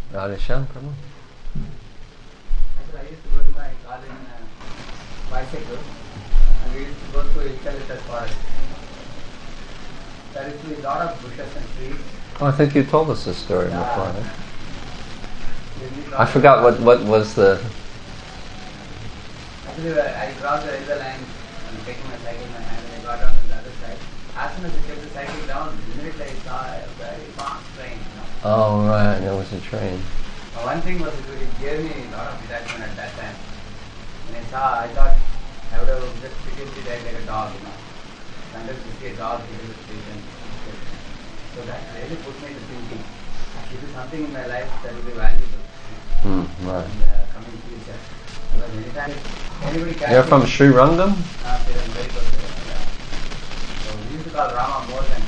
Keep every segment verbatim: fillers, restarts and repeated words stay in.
Radheshyam, Prabhu. Actually, I used to go to my college in a bicycle, and we used to go to eucalyptus forest. There used to be a lot of bushes and trees. Oh, I think you told us this story Yeah. before. Right? There used to be I lot forgot of- what, what was the... Actually, I crossed the railway line and taking my cycle in my hand, and I got down to the other side. As soon as I kept the cycle down, immediately I saw a very fast train. You know. Oh, right, there was a train. Uh, One thing was it it gave me a lot of detachment at that time. When I saw, I thought I would have just taken it like a dog, you know. Sometimes you see a dog hitting the street and so that really put me to thinking. This is something in my life that will be valuable Hmm, right. in the coming future. Because many times anybody can. You're from Sri Rangam? Uh, they are very good. Yeah. So we used to call Rama more than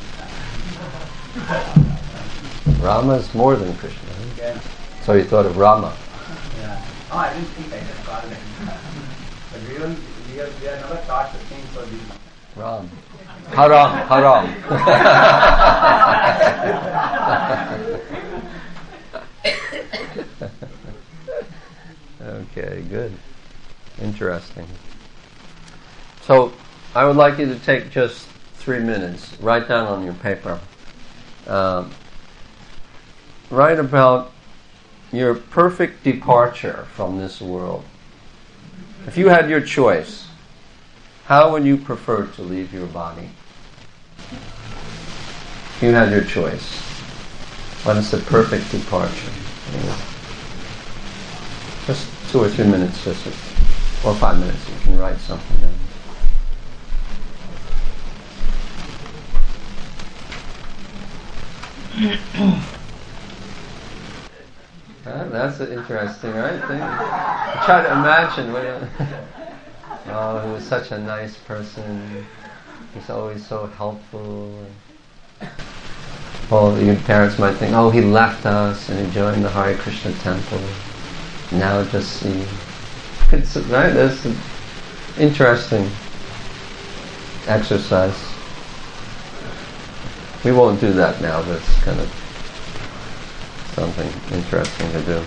Krishna. Rama is more than Krishna. Huh? Yeah. So you thought of Rama. Yeah. Oh, I didn't think I just called it. But we don't, we are, we are never taught to think for these. Ram. Haram, haram. Okay, good. Interesting. So, I would like you to take just three minutes, write down on your paper, um, write about your perfect departure from this world. If you had your choice, how would you prefer to leave your body? If you had your choice, what is the perfect departure? Just two or three minutes, just or five minutes, you can write something down. Uh, that's interesting, right? Think, try to imagine. When, uh, oh, he was such a nice person. He's always so helpful. Well, your parents might think, oh, he left us and he joined the Hare Krishna temple. Now just see. It's, right? That's an interesting exercise. We won't do that now, but it's kind of something interesting to do.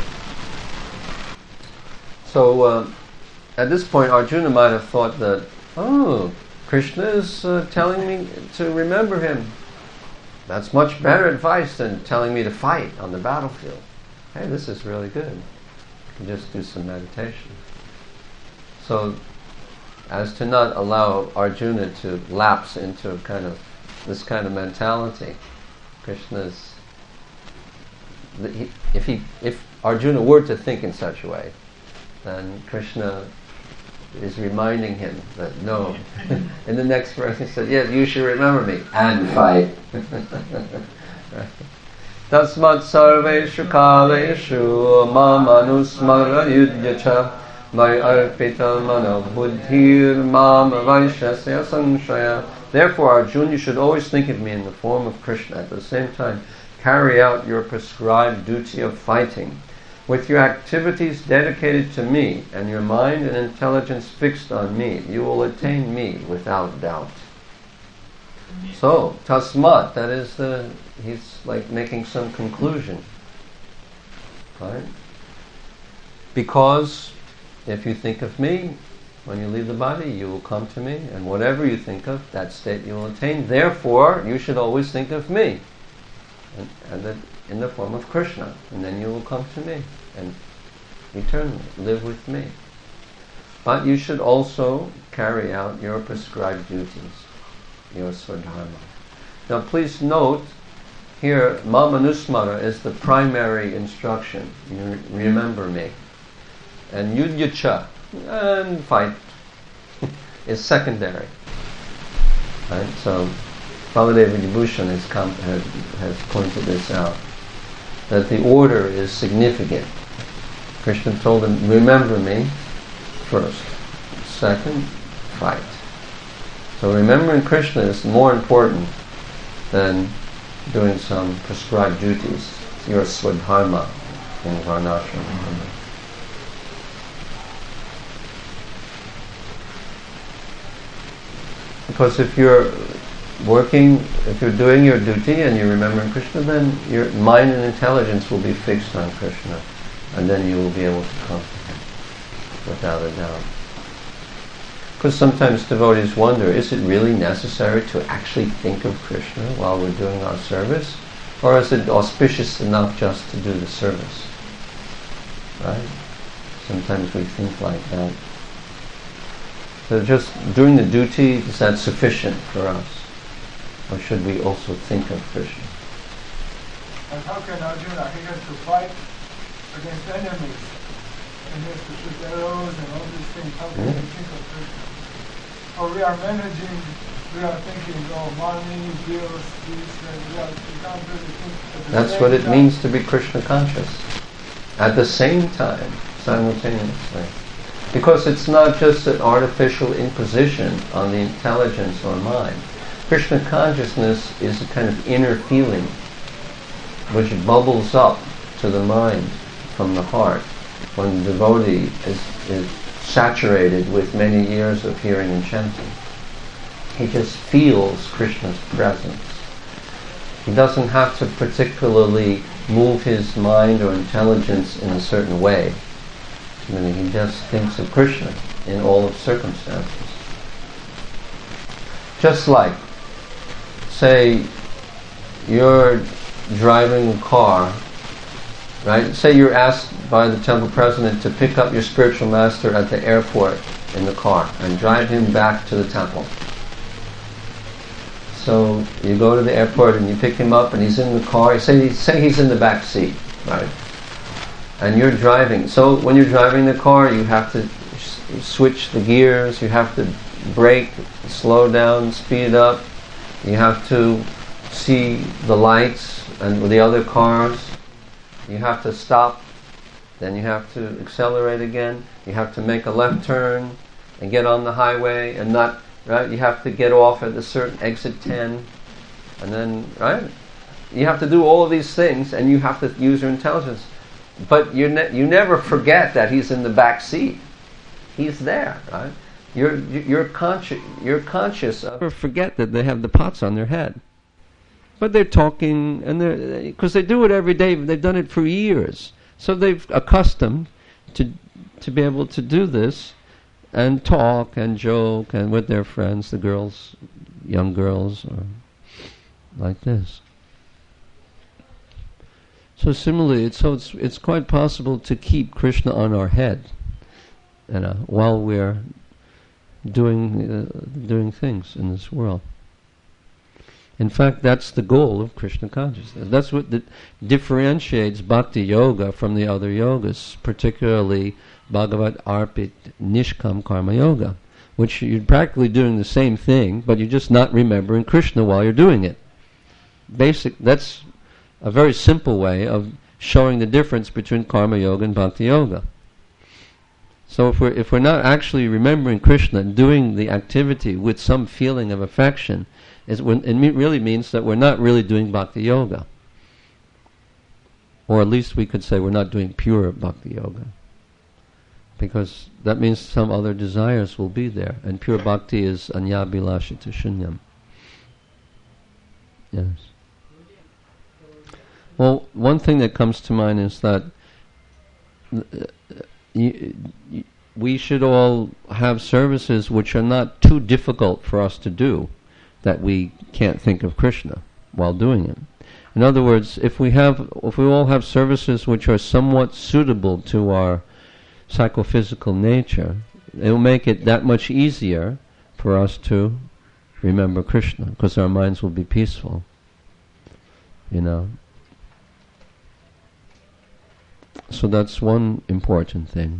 So, uh, at this point, Arjuna might have thought that, oh, Krishna is uh, telling me to remember him. That's much better advice than telling me to fight on the battlefield. Hey, this is really good. You can just do some meditation. So, as to not allow Arjuna to lapse into kind of this kind of mentality, Krishna's if he if Arjuna were to think in such a way, then Krishna is reminding him that no. In the next verse he said, yes, you should remember me and fight. Tasmat sarveshu kaleshu mam anusmara yudyacha may arpita mana buddhir mam vaishasya sanshaya. Therefore, Arjuna, you should always think of me in the form of Krishna. At the same time, carry out your prescribed duty of fighting. With your activities dedicated to me and your mind and intelligence fixed on me, you will attain me without doubt. So, tasmat, that is the, he's like making some conclusion. Right? Because if you think of me, when you leave the body, you will come to me, and whatever you think of, that state you will attain. Therefore, you should always think of me. And, and that in the form of Krishna, and then you will come to me and eternally live with me. But you should also carry out your prescribed duties, your swadharma. Now please note, here Mamanusmara is the primary instruction. You remember me. And Yudyacha, and fight, is secondary. Right? So Baladeva Vibhushan has, come, has, has pointed this out, that the order is significant. Krishna told him, remember me first. Second, fight. So remembering Krishna is more important than doing some prescribed duties. Your swadharma in varnashram. Because if you're working, if you're doing your duty and you're remembering Krishna, then your mind and intelligence will be fixed on Krishna, and then you will be able to come to Him, without a doubt. Because sometimes devotees wonder, is it really necessary to actually think of Krishna while we're doing our service? Or is it auspicious enough just to do the service? Right? Sometimes we think like that. So just doing the duty, is that sufficient for us? Or should we also think of Krishna? And how can Arjuna, he has to fight against enemies, and he has to shoot arrows and all these things, how can Yeah. he think of Krishna? Or we are managing, we are thinking, oh, money, bills, this, and we, are, we can't really think at the That's same what it time. means to be Krishna conscious. At the same time, simultaneously. Because it's not just an artificial imposition on the intelligence or mind. Krishna consciousness is a kind of inner feeling which bubbles up to the mind from the heart when the devotee is, is saturated with many years of hearing and chanting. He just feels Krishna's presence. He doesn't have to particularly move his mind or intelligence in a certain way. I mean, he just thinks of Krishna in all of circumstances. Just like, say, you're driving a car, right? Say you're asked by the temple president to pick up your spiritual master at the airport in the car and drive him back to the temple. So you go to the airport and you pick him up and he's in the car. Say, say he's in the back seat, right? And you're driving. So when you're driving the car, you have to s- switch the gears, you have to brake, slow down, speed up. You have to see the lights and the other cars. You have to stop. Then you have to accelerate again. You have to make a left turn and get on the highway and not, right? You have to get off at a certain exit ten. And then, right? You have to do all of these things and you have to use your intelligence. But you ne- you never forget that he's in the back seat. He's there, right? You're you're conscious. You're conscious of. Never forget that they have the pots on their head. But they're talking, and they're because they do it every day. They've done it for years, so they've accustomed to to be able to do this, and talk and joke and with their friends, the girls, young girls, or like this. So similarly, it's, so it's it's quite possible to keep Krishna on our head, you know, while we're doing uh, doing things in this world. In fact, that's the goal of Krishna consciousness. That's what the, differentiates Bhakti Yoga from the other yogas, particularly Bhagavad Arpit Nishkam Karma Yoga, which you're practically doing the same thing, but you're just not remembering Krishna while you're doing it. Basic. That's a very simple way of showing the difference between Karma Yoga and Bhakti Yoga. So if we're if we're not actually remembering Krishna and doing the activity with some feeling of affection, is when, it me- really means that we're not really doing Bhakti Yoga. Or at least we could say we're not doing pure Bhakti Yoga. Because that means some other desires will be there. And pure Bhakti is anyabhilashita shunyam. Yes. Well, one thing that comes to mind is that uh, y- y- we should all have services which are not too difficult for us to do, that we can't think of Krishna while doing it. In other words, if we have, if we all have services which are somewhat suitable to our psychophysical nature, it will make it that much easier for us to remember Krishna, because our minds will be peaceful. You know. So that's one important thing.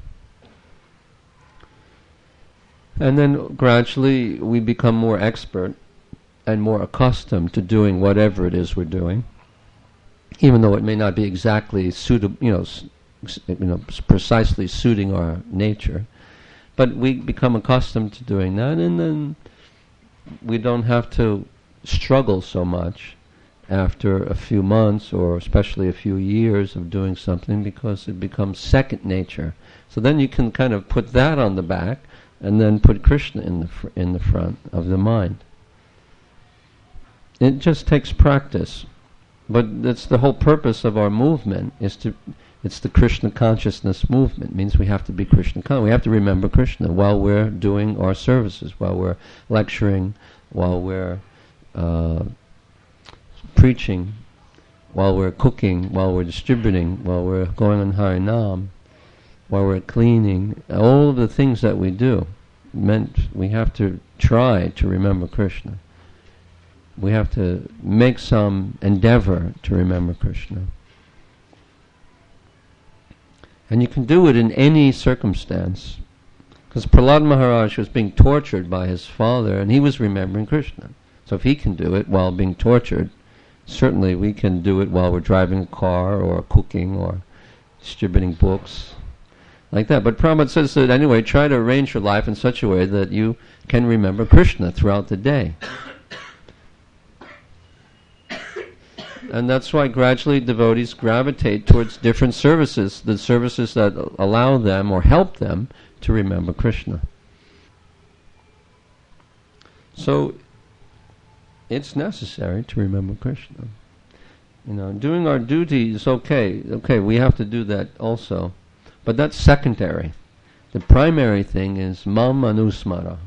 And then gradually we become more expert and more accustomed to doing whatever it is we're doing, even though it may not be exactly suitable, you know, s- s- you know, s- precisely suiting our nature. But we become accustomed to doing that, and then we don't have to struggle so much after a few months or especially a few years of doing something, because it becomes second nature. So then you can kind of put that on the back and then put Krishna in the fr- in the front of the mind. it just takes practice. But that's the whole purpose of our movement, is to, it's the Krishna consciousness movement. It means we have to be Krishna conscious. We have to remember Krishna while we're doing our services, while we're lecturing, while we're uh, preaching, while we're cooking, while we're distributing, while we're going on Harinam, while we're cleaning. All of the things that we do, meant we have to try to remember Krishna. We have to make some endeavor to remember Krishna. And you can do it in any circumstance. Because Prahlad Maharaj was being tortured by his father, and he was remembering Krishna. So if he can do it while being tortured, certainly we can do it while we're driving a car, or cooking, or distributing books, like that. But Prabhupada says that anyway, try to arrange your life in such a way that you can remember Krishna throughout the day. And that's why gradually devotees gravitate towards different services, the services that allow them or help them to remember Krishna. So it's necessary to remember Krishna. You know, doing our duty is okay. Okay, we have to do that also. But that's secondary. The primary thing is mam anusmara.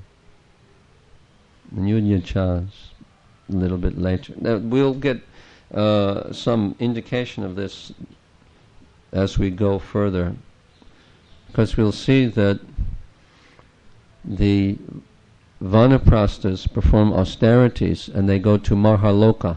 Nyunyachas a little bit later. Now, we'll get uh, some indication of this as we go further, because we'll see that the Vanaprasthas perform austerities and they go to Marhaloka.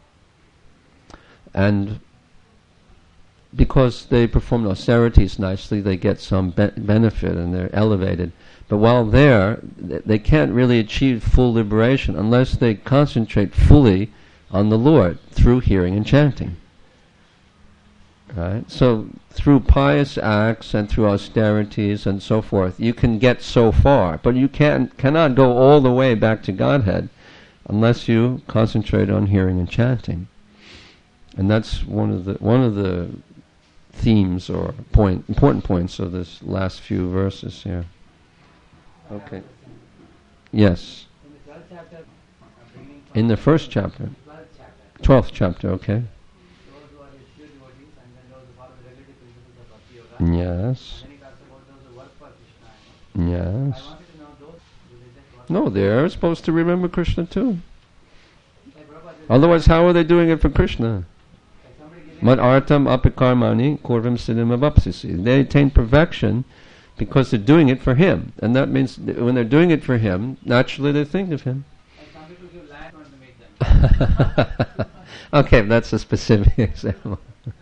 And because they perform austerities nicely, they get some be- benefit and they're elevated. But while there, th- they can't really achieve full liberation unless they concentrate fully on the Lord through hearing and chanting. Right? So through pious acts and through austerities and so forth, you can get so far, but you can cannot go all the way back to Godhead unless you concentrate on hearing and chanting. And that's one of the one of the themes or point important points of this last few verses here. Okay. Yes. In the twelfth chapter, uh, beginning from In the first chapter. twelfth chapter, Twelfth chapter, okay. those who are his pure devotees, and then those who follow the relative principles of Bhakti Yoga. Yes. And then he talks about those who work for Krishna. I know. Yes. I wanted to know those who they just work. No, they're supposed to remember Krishna too. Like Prabhupada says, Otherwise, how are they doing it for Krishna? like somebody giving Mad artam apikarmani kurvam siddhim avapsisi. They attain perfection because they're doing it for Him. And that means that when they're doing it for Him, naturally they think of Him. like some people give land to make them. Okay, that's a specific example.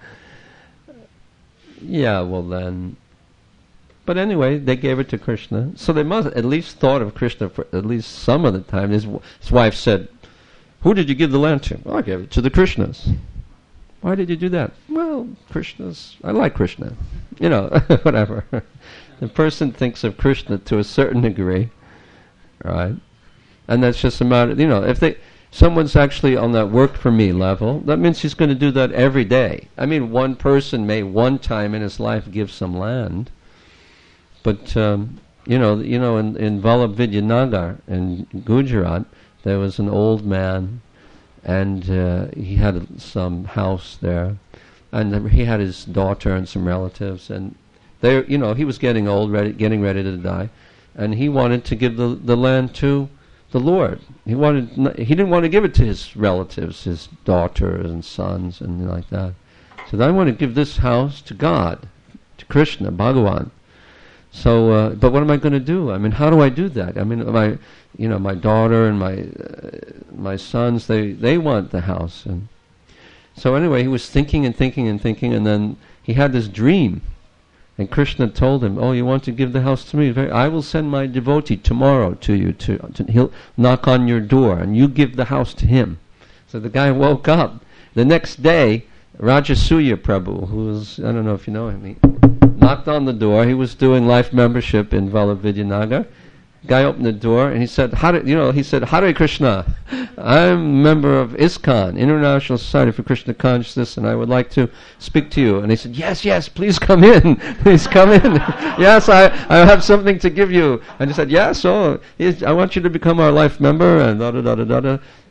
Yeah, well then. But anyway, they gave it to Krishna. So they must at least thought of Krishna for at least some of the time. His, w- his wife said, "Who did you give the land to?" "Well, I gave it to the Krishnas." "Why did you do that?" "Well, Krishnas, I like Krishna." You know, whatever. The person thinks of Krishna to a certain degree, right? And that's just a matter, you know, if they, someone's actually on that work for me level, that means he's going to do that every day. I mean, one person may one time in his life give some land, but, um, you know, you know, in, in Vallabh in Gujarat, there was an old man, and uh, he had some house there, and he had his daughter and some relatives, and they, you know, he was getting old, ready, getting ready to die, and he wanted to give the the land to the Lord. He wanted, n- he didn't want to give it to his relatives, his daughters and sons and like that. He said, "I want to give this house to God, to Krishna, Bhagavan." So, uh, but what am I going to do? I mean, how do I do that? I mean, my, you know, my daughter and my uh, my sons, they they want the house, and so anyway, he was thinking and thinking and thinking, and then he had this dream. And Krishna told him, "Oh, you want to give the house to me? Very, I will send my devotee tomorrow to you. To, to he'll knock on your door, and you give the house to him." So the guy woke up. The next day, Rajasuya Prabhu, who was, I don't know if you know him, he knocked on the door. He was doing life membership in Vallabh. Guy opened the door and he said, Hare, you know, he said, "Hare Krishna, I'm a member of ISKCON, International Society for Krishna Consciousness, and I would like to speak to you." And he said, "Yes, yes, please come in, please come in. Yes, I, I have something to give you." And he said, "Yes, oh, yes, I want you to become our life member," and da da da da da.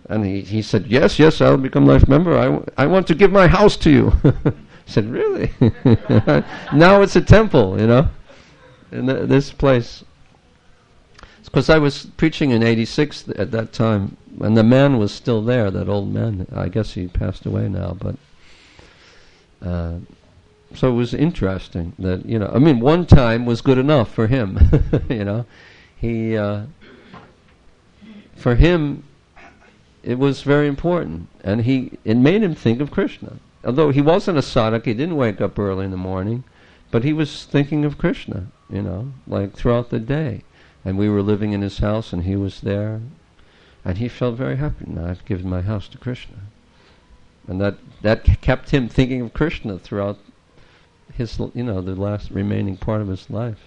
And he, he said, yes, yes, I'll become life member. I, w- I want to give my house to you. I said, really? Now it's a temple, you know, in th- this place. Because I was preaching in eighty-six th- at that time, and the man was still there, that old man. I guess he passed away now, but... Uh, so it was interesting that, you know, I mean, one time was good enough for him, you know. He, uh, for him, it was very important, and he it made him think of Krishna. Although he wasn't a sadhak, he didn't wake up early in the morning, but he was thinking of Krishna, you know, like throughout the day. And we were living in his house, and he was there, and he felt very happy. Now I've given my house to Krishna, and that that c- kept him thinking of Krishna throughout his, you know, the last remaining part of his life.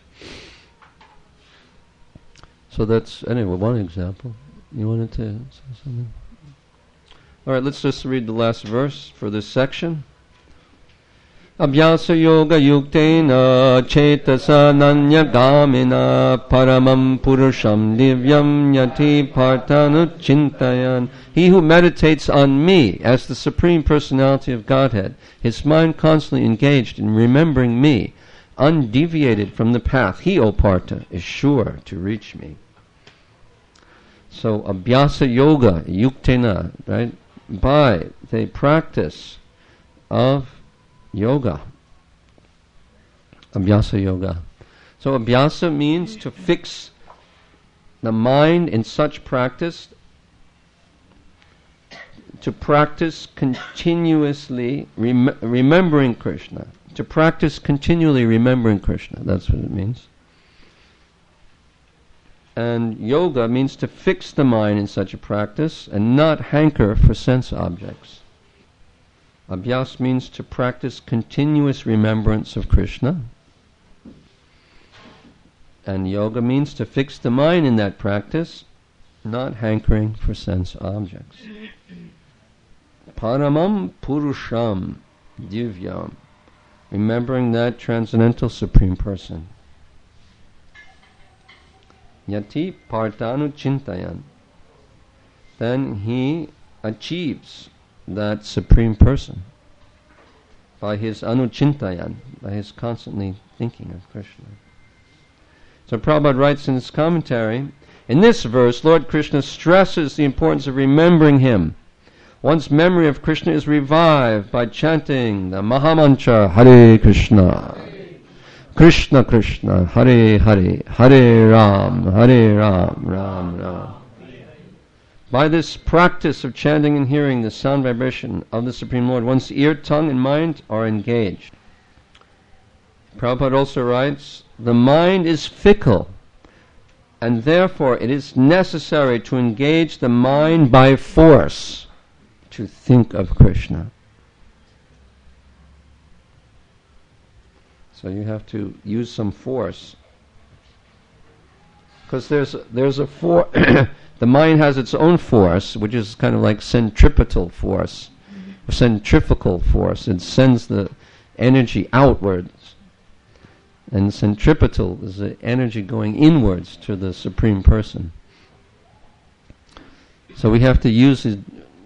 So that's, anyway, one example. You wanted to say something? All right, let's just read the last verse for this section. Abhyasa yoga yuktena chetasa nanya gamina paramam purusham divyam yati partanu chintayan. He who meditates on me as the Supreme Personality of Godhead, his mind constantly engaged in remembering me, undeviated from the path, he, O Partha, is sure to reach me. So, abhyasa yoga yuktena, right? By the practice of yoga. Abhyasa yoga. So abhyasa means to fix the mind in such practice, to practice continuously rem- remembering Krishna. To practice continually remembering Krishna. That's what it means. And yoga means to fix the mind in such a practice and not hanker for sense objects. Abhyas means to practice continuous remembrance of Krishna. And yoga means to fix the mind in that practice, not hankering for sense objects. Paramam Purusham Divyam, remembering that transcendental Supreme Person. Yati Partanu Chintayan, then he achieves that Supreme Person by his anuchintayan, by his constantly thinking of Krishna. So Prabhupada writes in his commentary, in this verse, Lord Krishna stresses the importance of remembering him. One's memory of Krishna is revived by chanting the Mahamantra Hare Krishna, Krishna Krishna, Hare Hare, Hare Ram, Hare Ram, Ram Ram. By this practice of chanting and hearing the sound vibration of the Supreme Lord, one's ear, tongue, and mind are engaged. Prabhupada also writes, the mind is fickle, and therefore it is necessary to engage the mind by force to think of Krishna. So you have to use some force. Because there's, there's a force... The mind has its own force, which is kind of like centripetal force, or centrifugal force. It sends the energy outwards. And centripetal is the energy going inwards to the Supreme Person. So we have to use it.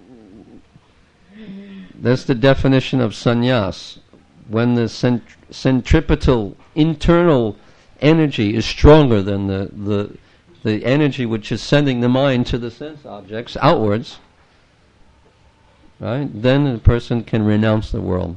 That's the definition of sannyas. When the cent- centripetal internal energy is stronger than the... the the energy which is sending the mind to the sense objects outwards, right? Then the person can renounce the world.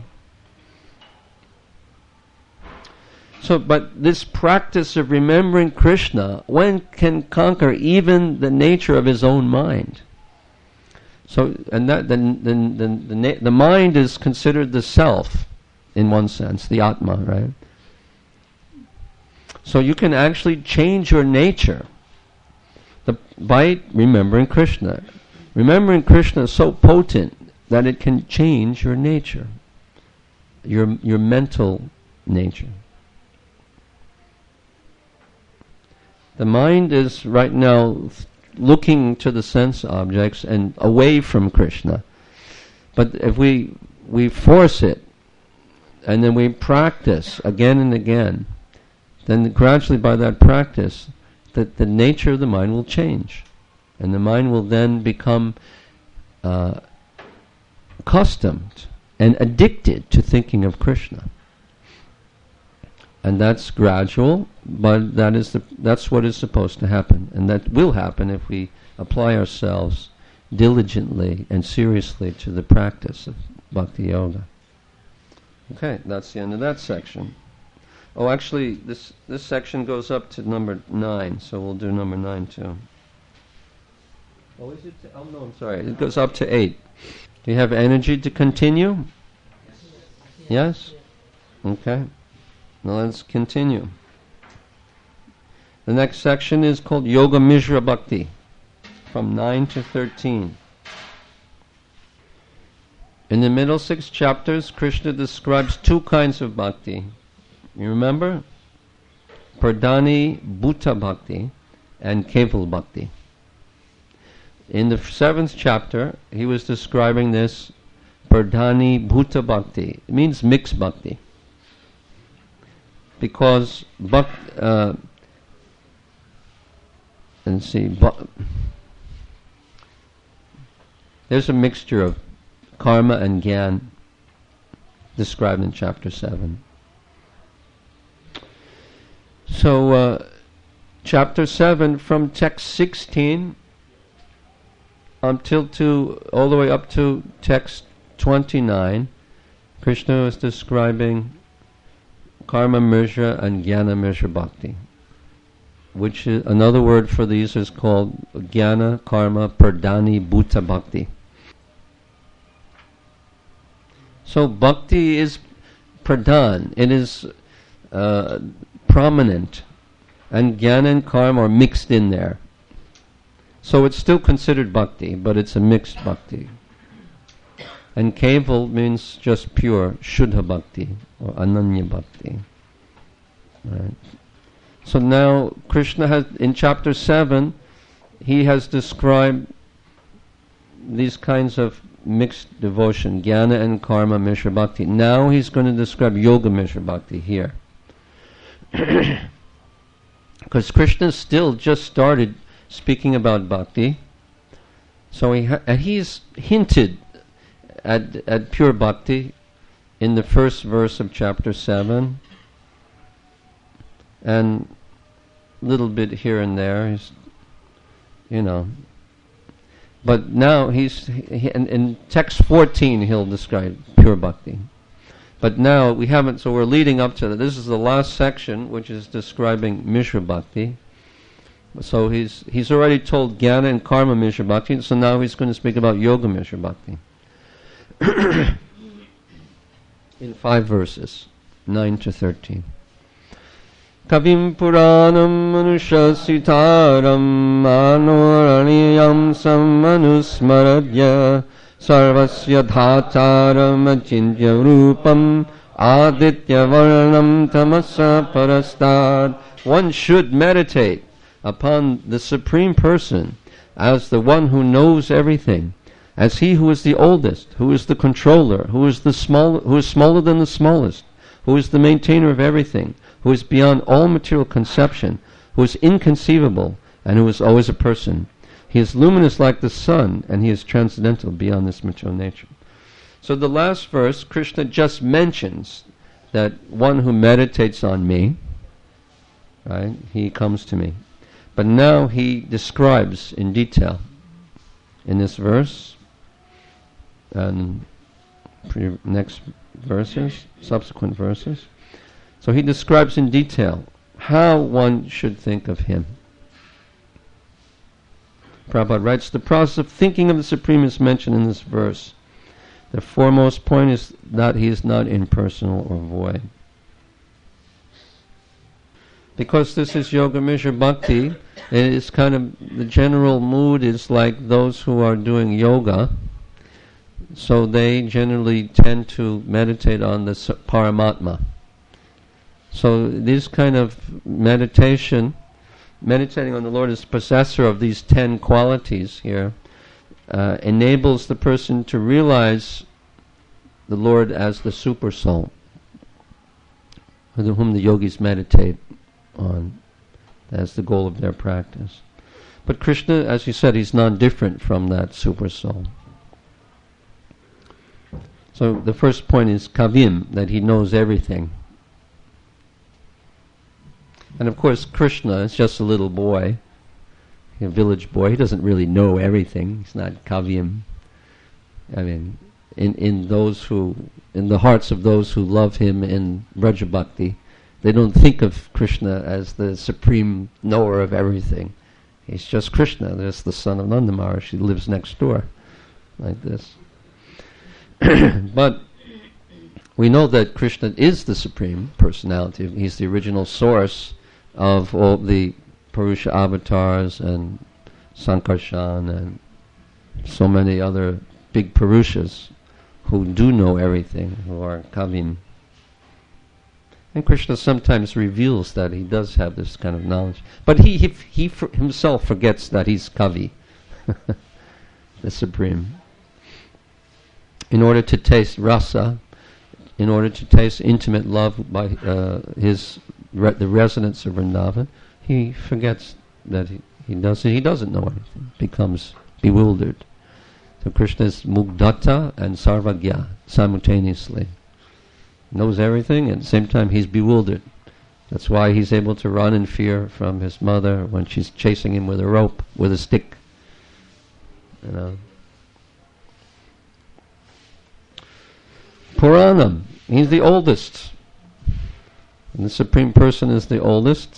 So, but this practice of remembering Krishna, one can conquer even the nature of his own mind. So, and that the the the the, na- the mind is considered the self, in one sense, the Atma, right? So you can actually change your nature The, by remembering Krishna. Remembering Krishna is so potent that it can change your nature, your your mental nature. The mind is right now looking to the sense objects and away from Krishna. But if we we force it, and then we practice again and again, then gradually by that practice, that the nature of the mind will change, and the mind will then become uh, accustomed and addicted to thinking of Krishna. And that's gradual, but that is the, that's what is supposed to happen. And that will happen if we apply ourselves diligently and seriously to the practice of Bhakti Yoga. Okay, that's the end of that section. Oh, actually, this this section goes up to number nine, so we'll do number nine too. Oh, is it? T- oh no, I'm sorry. It goes up to eight. Do you have energy to continue? Yes? Okay. Now let's continue. The next section is called Yoga Mishra Bhakti, from nine to thirteen. In the middle six chapters, Krishna describes two kinds of bhakti. You remember? Pradhani Bhuta Bhakti and Keval Bhakti. In the seventh chapter, he was describing this Pradhani Bhuta Bhakti. It means mixed bhakti. Because bhakti, uh, and see, bh- there's a mixture of karma and gyan described in chapter seven. So, uh, chapter seven, from text sixteen until to all the way up to text twenty-nine, Krishna is describing karma mishra and jnana mishra bhakti, which is another word for these is called jnana karma pradhani bhuta bhakti. So bhakti is pradhan, it is uh, prominent, and jnana and karma are mixed in there. So it's still considered bhakti, but it's a mixed bhakti. And keval means just pure, shuddha bhakti, or ananya bhakti. Right. So now Krishna has, in chapter seven, he has described these kinds of mixed devotion, jnana and karma mishra bhakti. Now he's going to describe yoga mishra bhakti here. Because Krishna still just started speaking about bhakti, so he ha- and he's hinted at at pure bhakti in the first verse of chapter seven, and a little bit here and there, he's, you know. But now he's he, in, in text fourteen he'll describe pure bhakti. But now we haven't, so we're leading up to that. This is the last section, which is describing Mishra Bhakti. So he's he's already told Jnana and Karma Mishra Bhakti, so now he's going to speak about Yoga Mishra Bhakti. In five verses, nine to thirteen. Kavim Puranam Manushasitaram Manoraniyam Samanusmaradya Sarvasya Dhataram Achintya Rupam Aditya Varnam Tamasa Parastad. One should meditate upon the Supreme Person as the one who knows everything, as he who is the oldest, who is the controller, who is the small, who is smaller than the smallest, who is the maintainer of everything, who is beyond all material conception, who is inconceivable, and who is always a person. He is luminous like the sun, and he is transcendental beyond this material nature. So the last verse, Krishna just mentions that one who meditates on me, right, he comes to me. But now he describes in detail in this verse and pre- next verses, subsequent verses. So he describes in detail how one should think of him. Prabhupada writes, the process of thinking of the Supreme is mentioned in this verse. The foremost point is that he is not impersonal or void. Because this is Yoga Mishra Bhakti, it is kind of, the general mood is like those who are doing yoga, so they generally tend to meditate on the Paramatma. So this kind of meditation, meditating on the Lord as possessor of these ten qualities here, uh, enables the person to realize the Lord as the super soul, with whom the yogis meditate on as the goal of their practice. But Krishna, as you said, he's non-different from that super soul. So the first point is kavim, that he knows everything. And of course Krishna is just a little boy, a village boy. He doesn't really know everything. He's not kavim. I mean, in, in those who, in the hearts of those who love him in Braja Bhakti, they don't think of Krishna as the supreme knower of everything. He's just Krishna, just the son of Nanda Maharaj. He lives next door, like this. But we know that Krishna is the supreme personality. He's the original source of all the Purusha avatars and Sankarshan and so many other big Purushas who do know everything, who are Kavim. And Krishna sometimes reveals that he does have this kind of knowledge. But he he, he for himself forgets that he's Kavi, the supreme. In order to taste rasa, in order to taste intimate love by uh, his re- the residents of Vrindavan, he forgets that he, he doesn't he doesn't know anything, becomes bewildered. So Krishna is Mugdata and Sarvagya simultaneously. Knows everything, and at the same time he's bewildered. That's why he's able to run in fear from his mother when she's chasing him with a rope, with a stick. You know. Puranam, he's the oldest. And the Supreme Person is the oldest.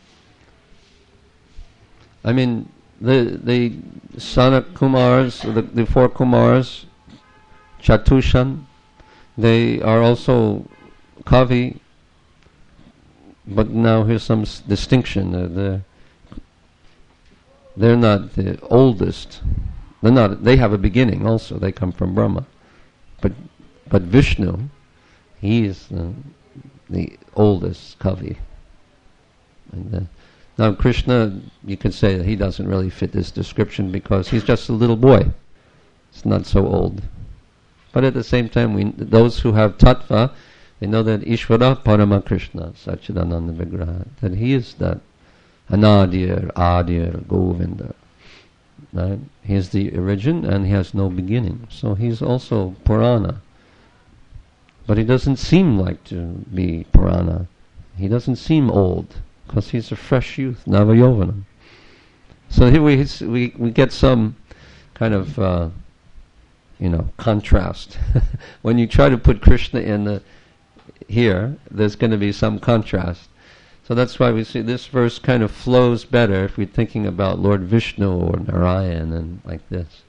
I mean, the the Sana Kumars, the, the four Kumars, Chatushan, they are also Kavi, but now here's some s- distinction. Uh, they're, they're not the oldest. They're not. They have a beginning also. They come from Brahma. But but Vishnu, he is the, the oldest Kavi. And, uh, now Krishna, you can say that he doesn't really fit this description because he's just a little boy. He's not so old. But at the same time, we those who have tattva, they know that Ishvara Parama Krishna, Satchidananda Vigraha, that he is that Anadir, Adir, Govinda. Right? He is the origin and he has no beginning. So he's also Purana. But he doesn't seem like to be Purana. He doesn't seem old because he's a fresh youth, Navayovanam. So here we, we, we get some kind of... Uh, you know, contrast. When you try to put Krishna in the here, there's going to be some contrast. So that's why we see this verse kind of flows better if we're thinking about Lord Vishnu or Narayan and like this.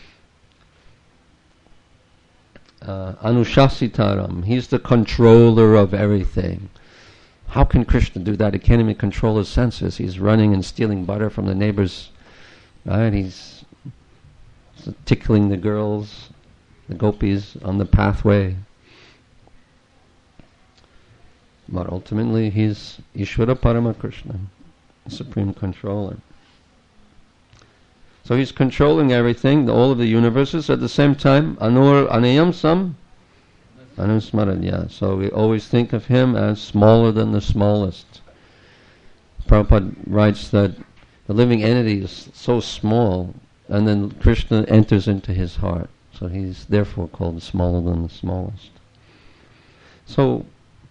Uh, Anushasitaram, he's the controller of everything. How can Krishna do that? He can't even control his senses. He's running and stealing butter from the neighbors. Right? He's So tickling the girls, the gopis on the pathway. But ultimately he's Ishvara Parama Krishna, the Supreme Controller. So he's controlling everything, all of the universes. At the same time, Anur Anayam Sam Anusmaradya. So we always think of him as smaller than the smallest. Prabhupada writes that the living entity is so small, and then Krishna enters into his heart. So he's therefore called smaller than the smallest. So,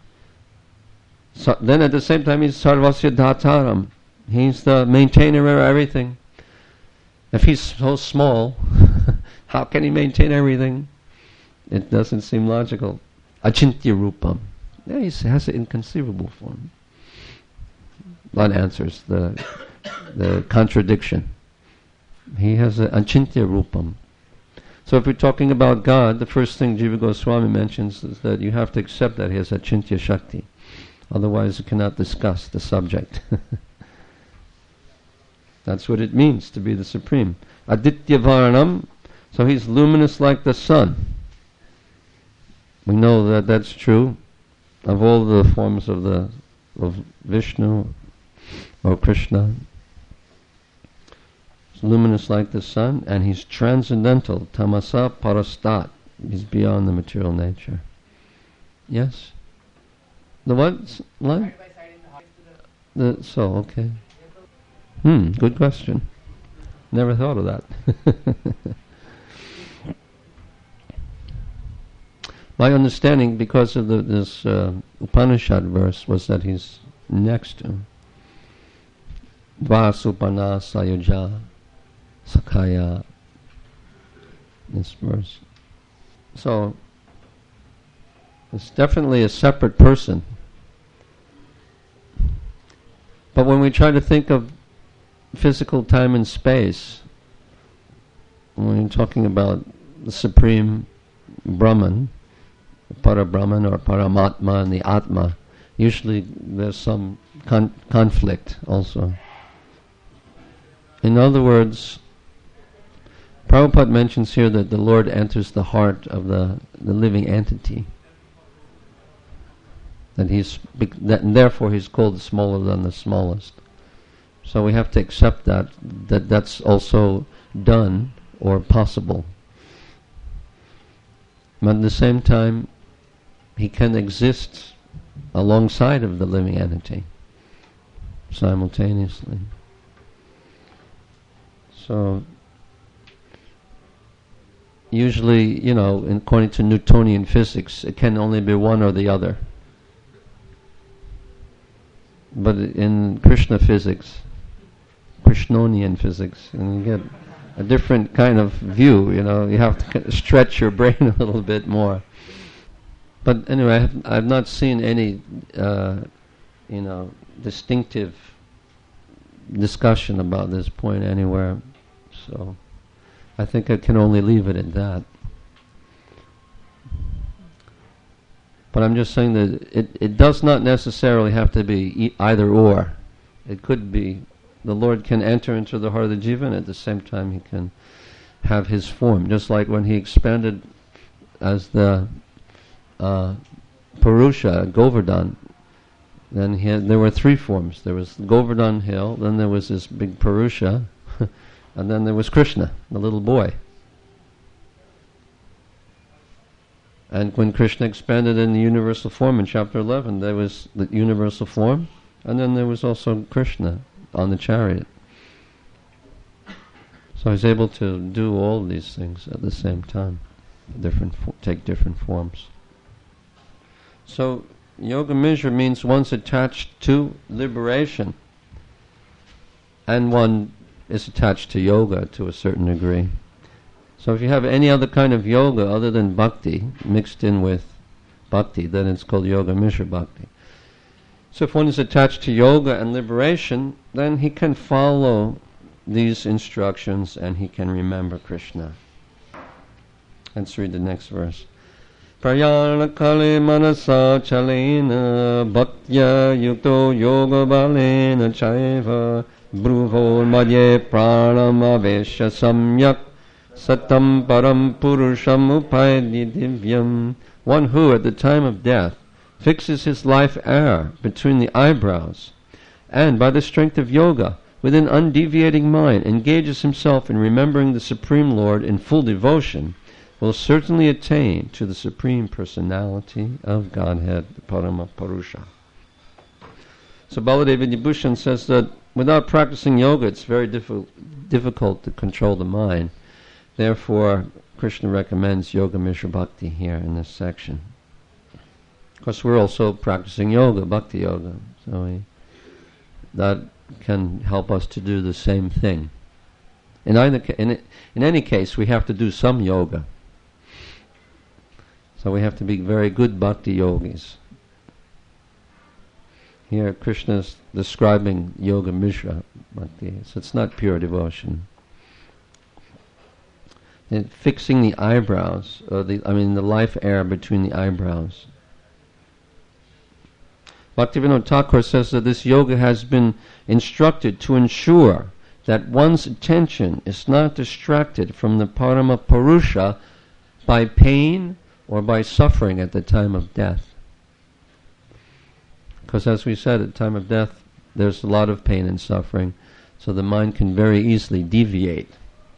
so then at the same time he's Sarvasya Dhataram. He's the maintainer of everything. If he's so small, how can he maintain everything? It doesn't seem logical. Achintya Rupam. Yeah, he has an inconceivable form. That answers the the contradiction. He has an Achintya Rupam. So if we're talking about God, the first thing Jiva Goswami mentions is that you have to accept that he has Achintya Shakti. Otherwise you cannot discuss the subject. That's what it means to be the Supreme. Aditya Varanam, so he's luminous like the sun. We know that that's true of all the forms of the of Vishnu or Krishna. Luminous like the sun, and he's transcendental, tamasa parastat. He's beyond the material nature. Yes? The what? What? The, so, okay. Hmm, good question. Never thought of that. My understanding, because of the, this uh, Upanishad verse, was that he's next to Vasupana Sayuja Sakaya, this verse. So, it's definitely a separate person. But when we try to think of physical time and space, when you're talking about the Supreme Brahman, Para-Brahman or Paramatma and the Atma, usually there's some con- conflict also. In other words, Prabhupada mentions here that the Lord enters the heart of the, the living entity. That he's that and therefore he's called smaller than the smallest. So we have to accept that that that's also done or possible. But at the same time, he can exist alongside of the living entity simultaneously. So usually, you know, according to Newtonian physics, it can only be one or the other. But in Krishna physics, Krishnonian physics, and you get a different kind of view, you know, you have to stretch your brain a little bit more. But anyway, I have, I've not seen any, uh, you know, distinctive discussion about this point anywhere, so I think I can only leave it at that. But I'm just saying that it, it does not necessarily have to be e- either or. It could be the Lord can enter into the heart of the jiva, and at the same time he can have his form. Just like when he expanded as the uh, Purusha, Govardhan, then he had, there were three forms. There was Govardhan hill, then there was this big Purusha, and then there was Krishna, the little boy. And when Krishna expanded in the universal form in chapter eleven, there was the universal form, and then there was also Krishna on the chariot. So he's able to do all these things at the same time, different fo- take different forms. So Yoga Mishra means one's attached to liberation, and one is attached to yoga to a certain degree. So if you have any other kind of yoga other than bhakti mixed in with bhakti, then it's called Yoga Mishra Bhakti. So if one is attached to yoga and liberation, then he can follow these instructions and he can remember Krishna. Let's read the next verse. Prayana kale manasa chalena bhaktya yukto yoga balena chaiva bruvo madhye pranam avesha samyak satam param purusham upayadi divyam. One who at the time of death fixes his life air between the eyebrows and by the strength of yoga with an undeviating mind engages himself in remembering the Supreme Lord in full devotion will certainly attain to the Supreme Personality of Godhead, the Parama Purusha. So Baladeva Vibhushan says that without practicing yoga it's very diffi- difficult to control the mind. Therefore, Krishna recommends Yoga Mishra Bhakti here in this section. Of course, we're also practicing yoga, Bhakti Yoga, so we, that can help us to do the same thing. In either ca- in, in any case, we have to do some yoga. So we have to be very good Bhakti yogis. Here, Krishna is describing Yoga Mishra Bhakti, so it's not pure devotion. And fixing the eyebrows, or the I mean the life air between the eyebrows. Bhaktivinoda Thakur says that this yoga has been instructed to ensure that one's attention is not distracted from the Parama Purusha by pain or by suffering at the time of death. Because as we said, at the time of death, there's a lot of pain and suffering, so the mind can very easily deviate.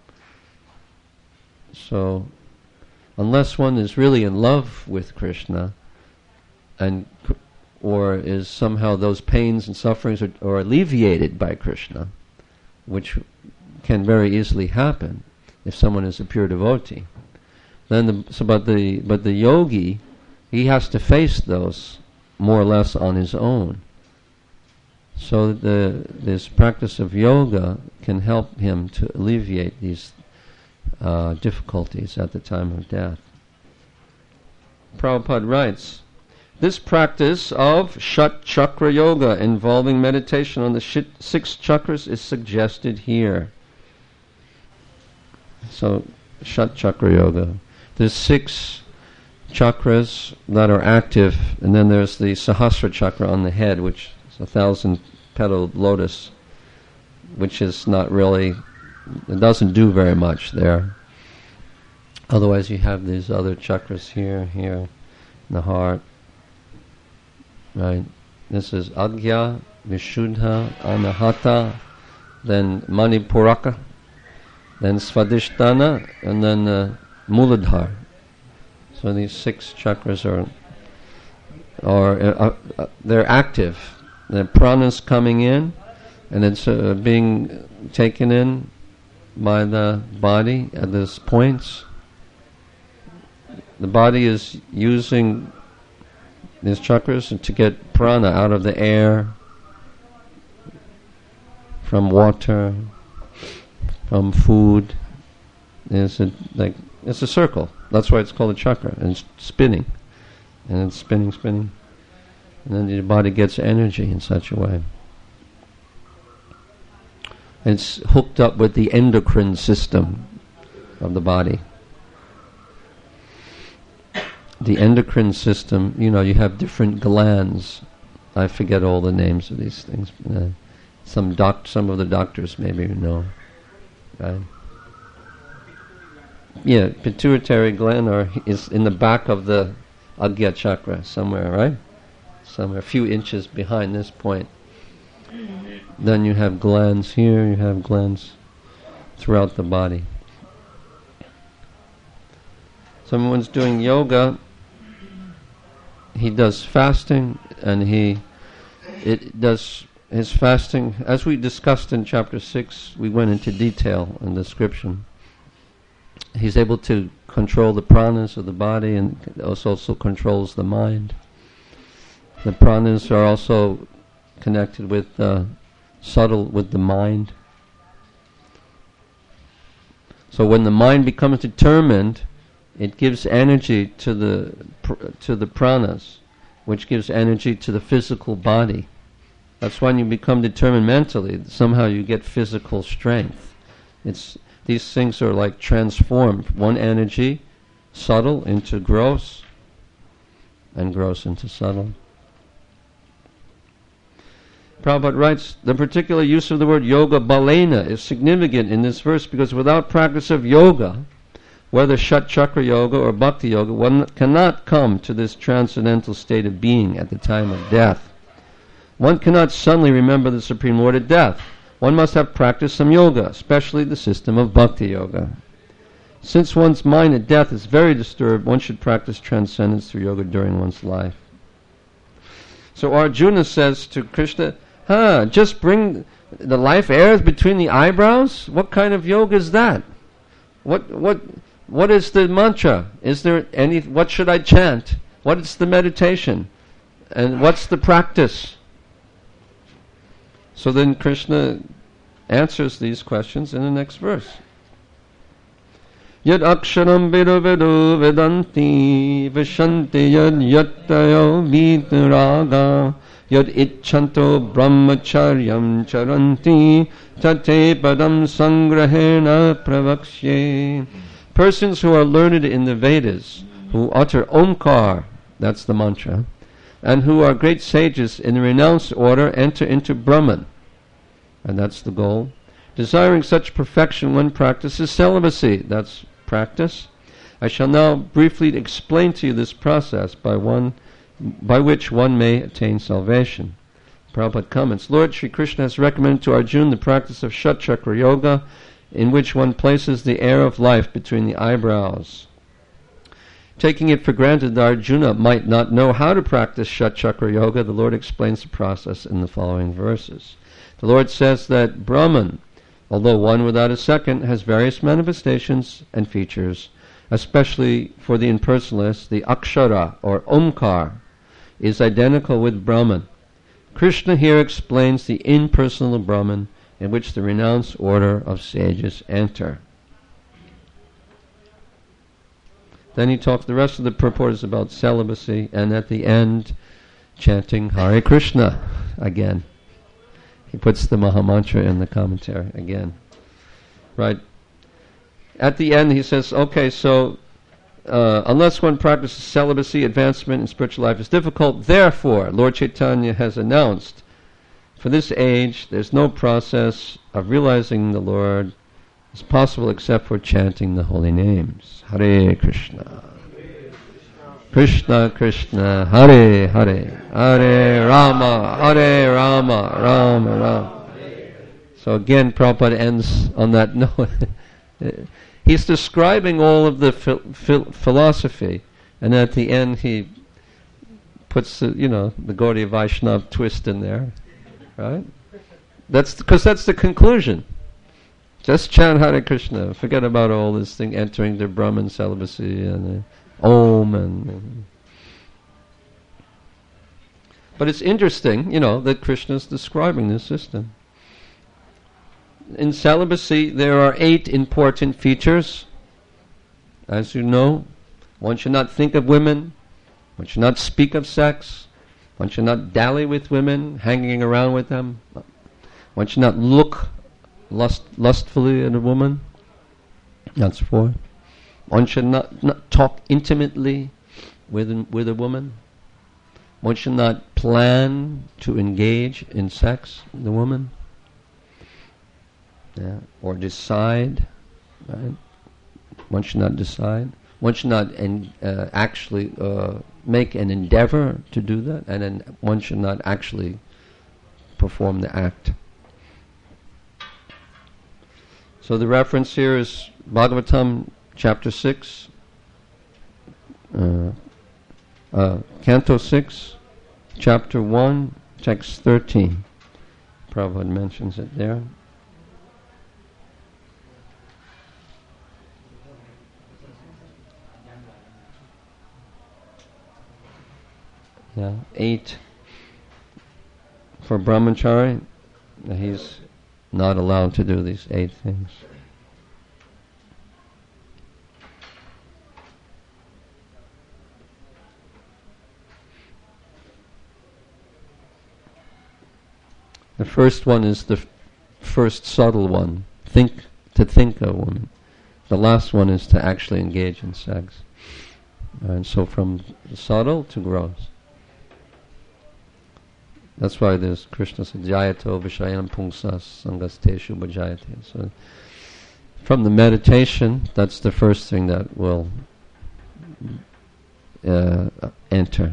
So, unless one is really in love with Krishna, and or is somehow those pains and sufferings are, are alleviated by Krishna, which can very easily happen if someone is a pure devotee, then the, so but the but the yogi he has to face those more or less on his own. So the this practice of yoga can help him to alleviate these uh, difficulties at the time of death. Prabhupada writes, this practice of Shat Chakra Yoga involving meditation on the shit, six chakras is suggested here. So, Shat Chakra Yoga. There's six chakras that are active, and then there's the Sahasra Chakra on the head, which is a thousand-petaled lotus, which is not really, it doesn't do very much there. Otherwise you have these other chakras here, here, in the heart. Right? This is Agya, Vishuddha, Anahata, then Manipuraka, then Svadhisthana, and then uh, Muladhara. So these six chakras are, are uh, uh, they're active. The prana's coming in, and it's uh, being taken in by the body at these points. The body is using these chakras to get prana out of the air, from water, from food. It's a, like, it's a circle. That's why it's called a chakra. And it's spinning. And it's spinning, spinning. And then the body gets energy in such a way. It's hooked up with the endocrine system of the body. The endocrine system, you know, you have different glands. I forget all the names of these things. Uh, some doc, some of the doctors maybe know. Right? Yeah, pituitary gland or is in the back of the Agya chakra somewhere, right? Somewhere, a few inches behind this point. Then you have glands here, you have glands throughout the body. Someone's doing yoga, he does fasting, and he it does his fasting, as we discussed in chapter six, we went into detail in the description. He's able to control the pranas of the body, and also, also controls the mind. The pranas are also connected with uh, subtle with the mind. So when the mind becomes determined, it gives energy to the pr- to the pranas, which gives energy to the physical body. That's when you become determined mentally. Somehow you get physical strength. It's these things are like transformed. One energy, subtle into gross, and gross into subtle. Prabhupada writes, the particular use of the word yoga balena is significant in this verse because without practice of yoga, whether Shat Chakra Yoga or Bhakti Yoga, one cannot come to this transcendental state of being at the time of death. One cannot suddenly remember the Supreme Lord at death. One must have practiced some yoga, especially the system of Bhakti Yoga. Since one's mind at death is very disturbed, one should practice transcendence through yoga during one's life. So Arjuna says to Krishna, huh, just bring the life airs between the eyebrows? What kind of yoga is that? What what what is the mantra? Is there any, what should I chant? What is the meditation? And what's the practice? So then Krishna answers these questions in the next verse. Yad aksharam vidu vidu vedanti vishanti yad yattayo viduraga yad icchanto brahmacharyam charanti tate padam sangrahena pravaksye. Persons who are learned in the Vedas, who utter Omkar, that's the mantra, and who are great sages in the renounced order, enter into Brahman, and that's the goal. Desiring such perfection, one practices celibacy, that's practice. I shall now briefly explain to you this process by one, by which one may attain salvation. Prabhupada comments, Lord Sri Krishna has recommended to Arjuna the practice of Shat Chakra Yoga, in which one places the air of life between the eyebrows. Taking it for granted that Arjuna might not know how to practice Shat Chakra Yoga, the Lord explains the process in the following verses. The Lord says that Brahman, although one without a second, has various manifestations and features. especially for the impersonalists, the Akshara or Omkar is identical with Brahman. Krishna here explains the impersonal Brahman in which the renounced order of sages enter. Then he talks, the rest of the purport is about celibacy, and at the end, chanting Hare Krishna again. He puts the Mahamantra in the commentary again. Right. At the end he says, okay, so uh, unless one practices celibacy, advancement in spiritual life is difficult. Therefore, Lord Chaitanya has announced, for this age, there's no process of realizing the Lord is possible except for chanting the holy names. Hare Krishna. Krishna Krishna, Hare Hare, Hare Rama, Hare Rama, Rama Rama. So again, Prabhupada ends on that note. He's describing all of the phil- phil- philosophy, and at the end he puts the, you know, the Gaudiya Vaishnava twist in there, right? That's because that's the conclusion. Just chant Hare Krishna. Forget about all this thing entering the Brahman celibacy and uh, Om and. and but it's interesting, you know, that Krishna is describing this system. In celibacy, there are eight important features. As you know, one should not think of women, one should not speak of sex, one should not dally with women, hanging around with them, one should not look lust, lustfully at a woman. That's four. One should not, not talk intimately with, with a woman. One should not plan to engage in sex with a woman. Yeah, or decide, right? One should not decide. One should not en- uh, actually uh, make an endeavor to do that, and then one should not actually perform the act. So the reference here is Bhagavatam chapter six, uh, uh, Canto six, chapter one, text thirteen. Prabhupada mentions it there. Yeah, eight for brahmachari. He's not allowed to do these eight things. The first one is the f- first subtle one. Think to think a woman. The last one is to actually engage in sex. And so from subtle to gross. That's why there's Krishna said, Jayato Vishayanam Pungsas Sangasteshu Bhajayate. So from the meditation, that's the first thing that will uh, enter.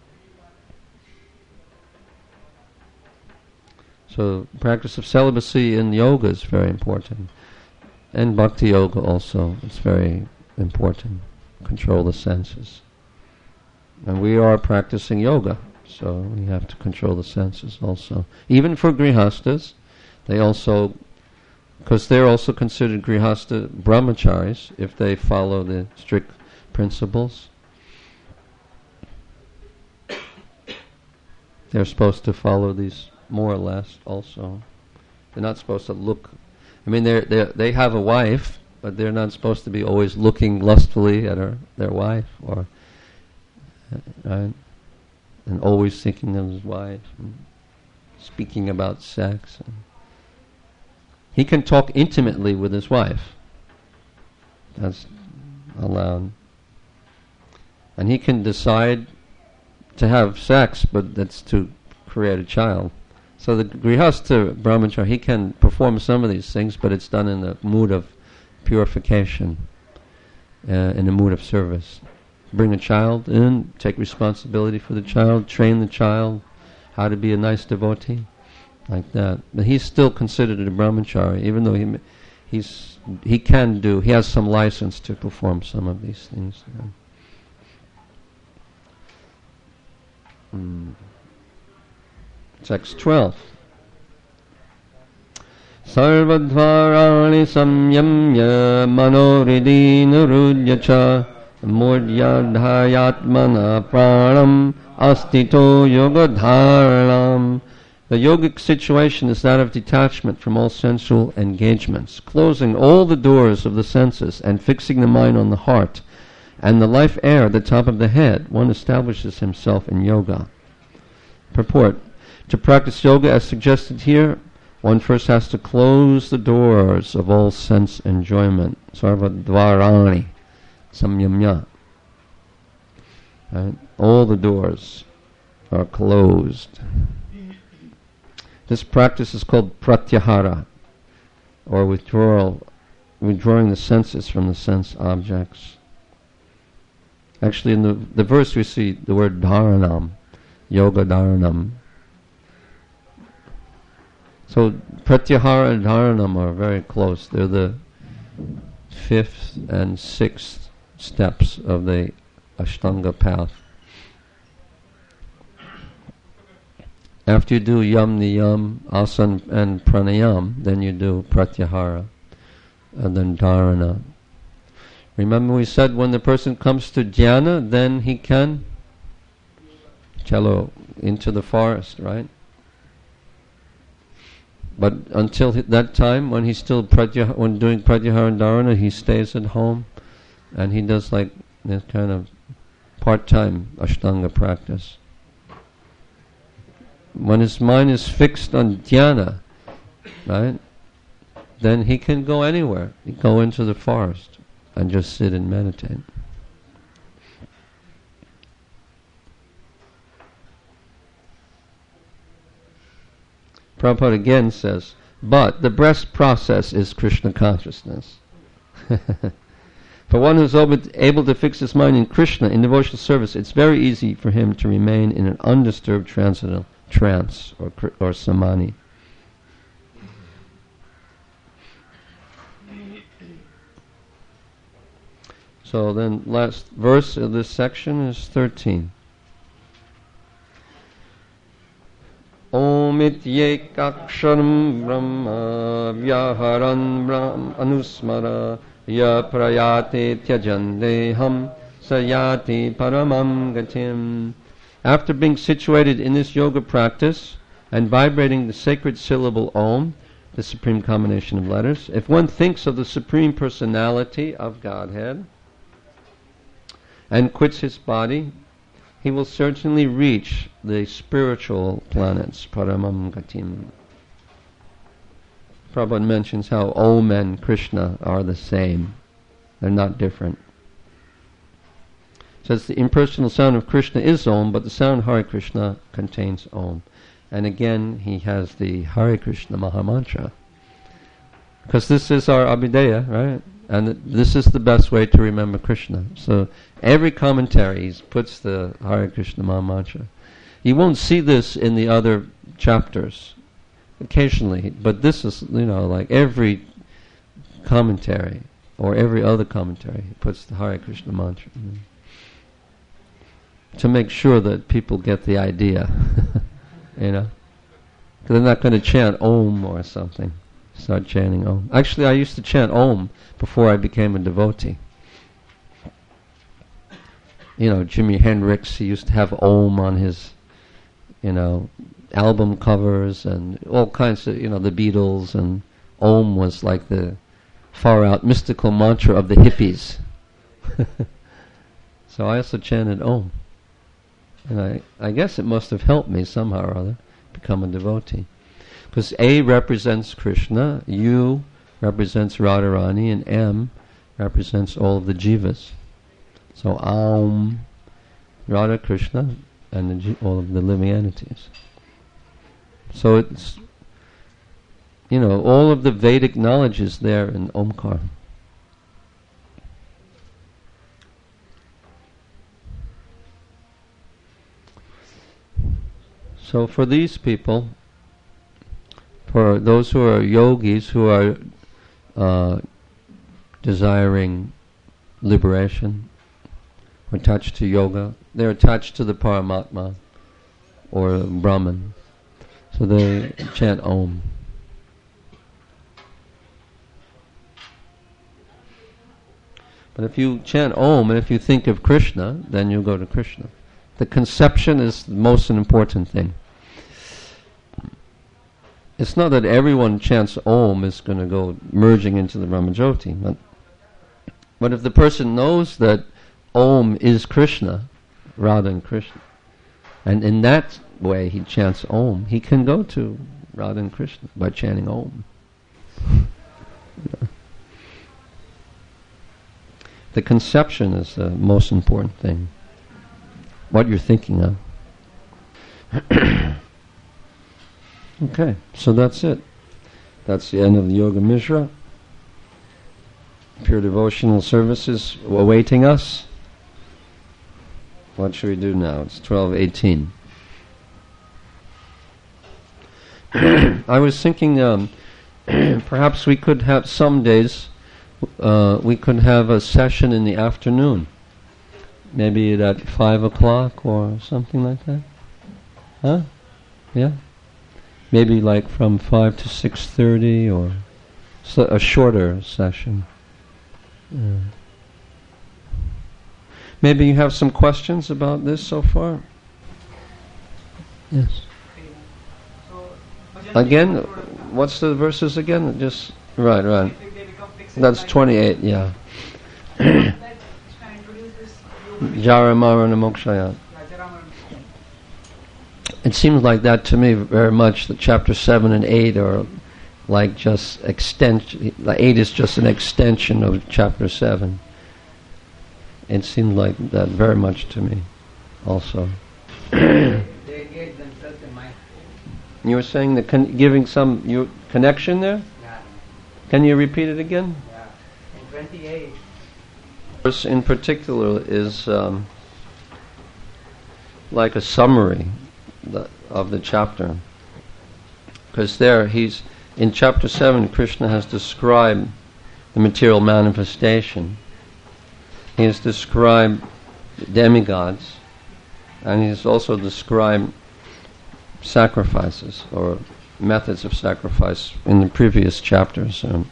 So practice of celibacy in yoga is very important. And bhakti yoga also, it's very important. Control the senses. And we are practicing yoga. So we have to control the senses also. Even for grihastas, they also, because they're also considered grihasta brahmacharis if they follow the strict principles. They're supposed to follow these more or less also. They're not supposed to look, I mean they they they have a wife, but they're not supposed to be always looking lustfully at her, their wife, or, right? And always thinking of his wife, and speaking about sex. And he can talk intimately with his wife. That's allowed. And he can decide to have sex, but that's to create a child. So the grihastha brahmachari, he can perform some of these things, but it's done in the mood of purification, uh, in the mood of service. Bring a child in, take responsibility for the child, train the child how to be a nice devotee, like that. But he's still considered a brahmachari, even though he he's he can do, he has some license to perform some of these things. Mm. Text twelve. Sarvadvarani samyamya manohridhi nirudhya cha Mudyadhayatmana pranam astito yogadharanam. The yogic situation is that of detachment from all sensual engagements, closing all the doors of the senses and fixing the mind on the heart and the life air at the top of the head. One establishes himself in yoga. Purport. To practice yoga as suggested here, one first has to close the doors of all sense enjoyment. Sarvadvarani samyamya. Right? All the doors are closed. This practice is called pratyahara, or withdrawal, withdrawing the senses from the sense objects. Actually, in the, the verse we see the word dharanam, yoga dharanam. So pratyahara and dharanam are very close. They're the fifth and sixth steps of the Ashtanga path. After you do yam niyam, asana and pranayam, then you do pratyahara, and then dharana. Remember we said when the person comes to dhyana, then he can chalo into the forest, right? But until that time, when he's still pratyahara, when doing pratyahara and dharana, he stays at home, and he does like this kind of part-time Ashtanga practice. When his mind is fixed on dhyana, right, then he can go anywhere. He can go into the forest and just sit and meditate. Prabhupada again says, but the best process is Krishna consciousness. For one who's able to fix his mind in Krishna, in devotional service, it's very easy for him to remain in an undisturbed transcendental trance or or samadhi. So then last verse of this section is thirteen. Om ityekaksharam brahma vyaharan brahm anusmara ya prayate tyajandeham sayati paramam gatim. After being situated in this yoga practice and vibrating the sacred syllable Om, the supreme combination of letters, if one thinks of the Supreme Personality of Godhead and quits his body, he will certainly reach the spiritual planets, Paramam Gatim. Prabhupada mentions how Om and Krishna are the same. They're not different. Says the impersonal sound of Krishna is Om, but the sound Hare Krishna contains Om. And again, he has the Hare Krishna Mahamantra. Because this is our Abhideya, right? And this is the best way to remember Krishna. So every commentary he puts the Hare Krishna Mahamantra. You won't see this in the other chapters, occasionally, but this is, you know, like every commentary, or every other commentary, he puts the Hare Krishna mantra. Mm. To make sure that people get the idea, you know. Because they're not going to chant Om or something. Start chanting Om. Actually, I used to chant Om before I became a devotee. You know, Jimi Hendrix, he used to have Om on his, you know, album covers and all kinds of, you know, the Beatles, and Om was like the far out mystical mantra of the hippies. So I also chanted Om. And I, I guess it must have helped me somehow or other become a devotee. Because A represents Krishna, U represents Radharani, and M represents all of the jivas. So Aum, Radha Krishna, and the ji- all of the living entities. So it's, you know, all of the Vedic knowledge is there in Omkar. So for these people, for those who are yogis, who are uh, desiring liberation, attached to yoga, they're attached to the Paramatma or Brahman. So they chant Om. But if you chant Om and if you think of Krishna, then you go to Krishna. The conception is the most important thing. It's not that everyone chants Om is going to go merging into the Brahmajyoti, but, but if the person knows that Om is Krishna, Radha and Krishna, and in that way he chants Om, he can go to Radha and Krishna by chanting Om. Yeah. The conception is the most important thing. What you're thinking of. Okay, so that's it. That's the end of the Yoga Mishra. Pure devotional services awaiting us. What should we do now? It's twelve eighteen. I was thinking um, perhaps we could have some days uh, we could have a session in the afternoon. Maybe at five o'clock or something like that. Huh? Yeah? Maybe like from five to six thirty or so a shorter session. Yeah. Maybe you have some questions about this so far? Yes. Again, what's the verses again? Just right, right. That's twenty-eight, yeah. Jara Marana Mokshaya. It seems like that to me very much. That chapter seven and eight are like just extension. Eight is just an extension of chapter seven. It seemed like that very much to me, also. They engage themselves in mind. You were saying that con- giving some you connection there. Yeah. Can you repeat it again? Yeah. In twenty-eight. Verse in particular is um, like a summary the, of the chapter, because there he's in chapter seven. Krishna has described the material manifestation. He has described demigods, and he has also described sacrifices or methods of sacrifice in the previous chapters. Um,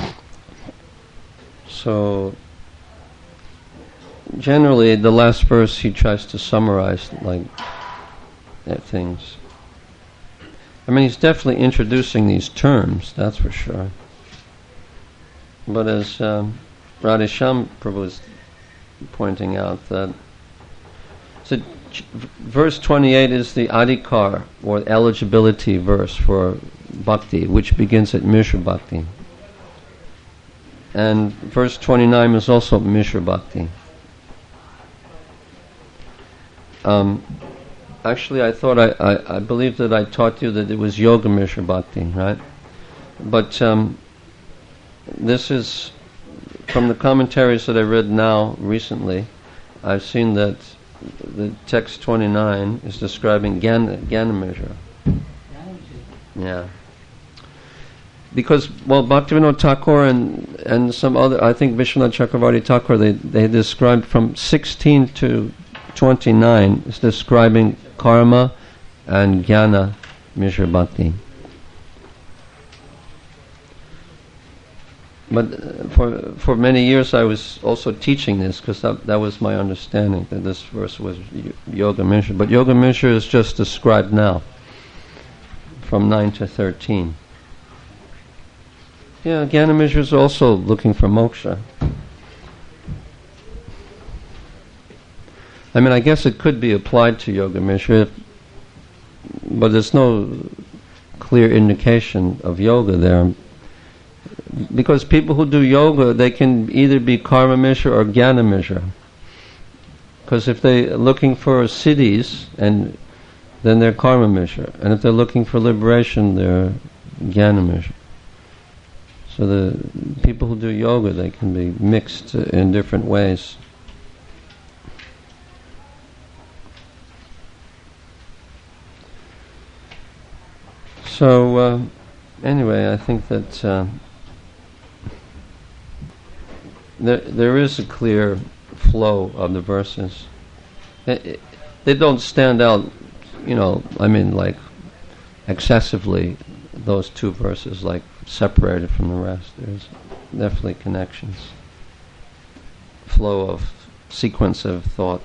so generally, the last verse he tries to summarize like uh, things. I mean, he's definitely introducing these terms, that's for sure. But as um, Radhesham Prabhu was pointing out, that so ch- verse twenty-eight is the adhikar or eligibility verse for bhakti, which begins at Mishra Bhakti, and verse twenty-nine is also Mishra Bhakti. Um, actually, I thought I, I, I believe that I taught you that it was Yoga Mishra Bhakti, right? But um, this is from the commentaries that I read now recently. I've seen that the text twenty-nine is describing Jnana, Jnana Mishra. Yeah. Because, well, Bhaktivinoda Thakur and and some other, I think Vishwanath Chakravarti Thakur, they, they described from sixteen to twenty-nine is describing karma and jnana Mishra Bhakti. But uh, for for many years I was also teaching this, because that, that was my understanding, that this verse was y- Yoga Mishra. But Yoga Mishra is just described now, from nine to thirteen. Yeah, Jnana Mishra is also looking for moksha. I mean, I guess it could be applied to Yoga Mishra, but there's no clear indication of yoga there. Because people who do yoga, they can either be Karma Mishra or Jnana Mishra. Because if they're looking for siddhis, and then they're Karma Mishra. And if they're looking for liberation, they're Jnana Mishra. So the people who do yoga, they can be mixed in different ways. So, uh, anyway, I think that uh, there there is a clear flow of the verses. It, it, they don't stand out, you know, I mean, like, excessively, those two verses, like, separated from the rest. There's definitely connections. flow of sequence of thought.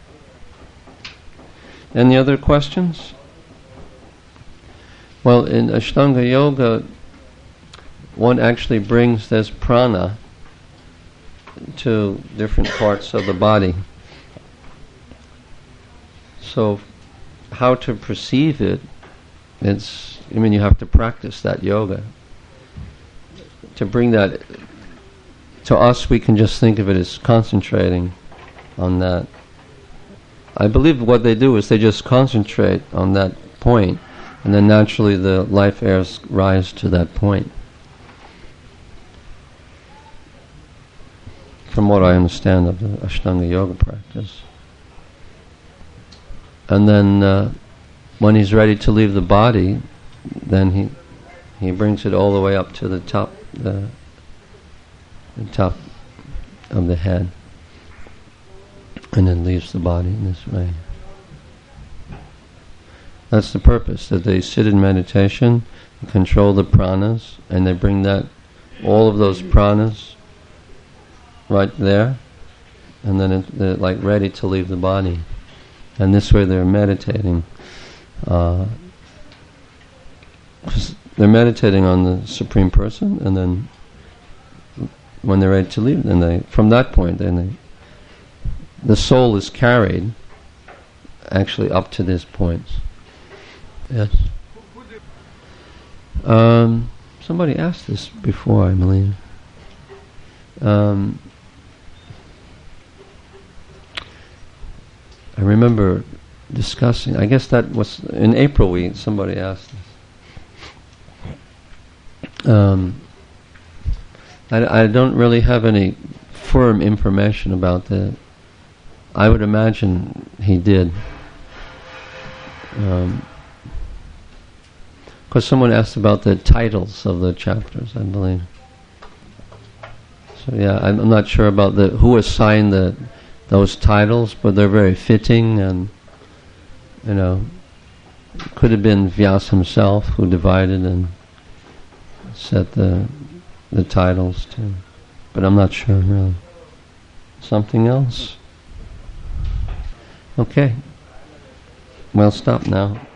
Any other questions? Well, in Ashtanga Yoga, one actually brings this prana to different parts of the body. So, how to perceive it, it's, I mean, you have to practice that yoga. To bring that, to us, we can just think of it as concentrating on that. I believe what they do is they just concentrate on that point, and then naturally the life airs rise to that point. From what I understand of the Ashtanga Yoga practice. And then uh, when he's ready to leave the body, then he he brings it all the way up to the top, the, the top of the head, and then leaves the body in this way. That's the purpose, that they sit in meditation, and control the pranas, and they bring that, all of those pranas right there, and then it, they're like ready to leave the body. And this way they're meditating. Uh, 'cause they're meditating on the Supreme Person, and then when they're ready to leave, then they, from that point, then they, the soul is carried actually up to these points. Yes. Um, somebody asked this before, I believe. Um, I remember discussing, I guess that was in April, we somebody asked this. Um, I, I don't really have any firm information about that. I would imagine he did. Um, because someone asked about the titles of the chapters, I believe. So yeah, I'm, I'm not sure about the who assigned the those titles, but they're very fitting, and you know, could have been Vyasa himself who divided and set the the titles too, but I'm not sure really. Something else? Okay, we'll stop now.